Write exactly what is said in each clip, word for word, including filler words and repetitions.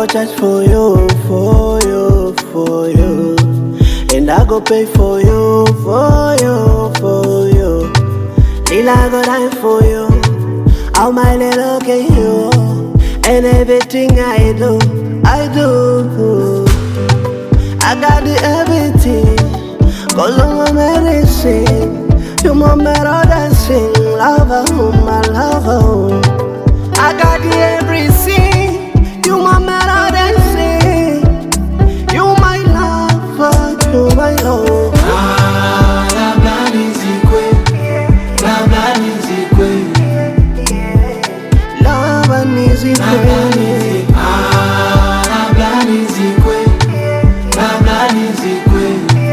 go charge for you, for you, for you. And I go pay for you, for you, for you. Till I go die for you. How my little can you? And everything I do, I do. I got the everything. Cause I'm a medicine. You my better dancing. Lover, my lover. I got the everything. You my better dancing. You my lover, you my love. Ah, la blanizikwe, la blanizikwe, Love and easy la blanizikwe. Ah, la blanizikwe, la blanizikwe,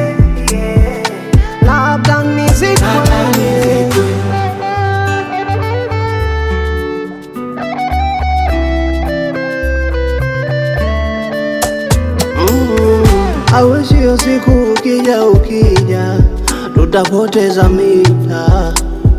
Love and easy la blanizikwe. I wish hiyo siku ukija ukija tutapoteza mita.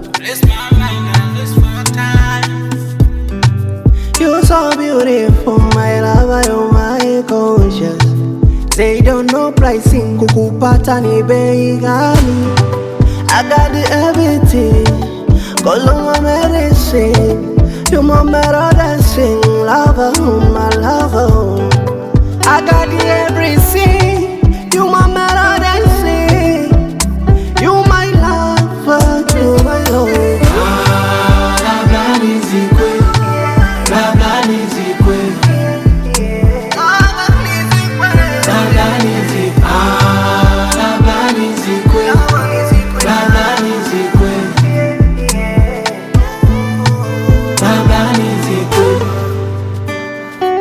You're so beautiful, my lover, you're my conscious. They don't know pricing, kukupata ni bei gani. I got the everything, cause I'm a medicine. You're my better dancing, lover, my lover. I got the everything, you my better dancing. You my lover, you my love. Ah, la blanizikwe, la blanizikwe, la blanizikwe. Ah, la blanizikwe, la blanizikwe, la blanizikwe.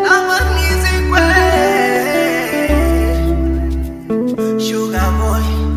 Sugar boy.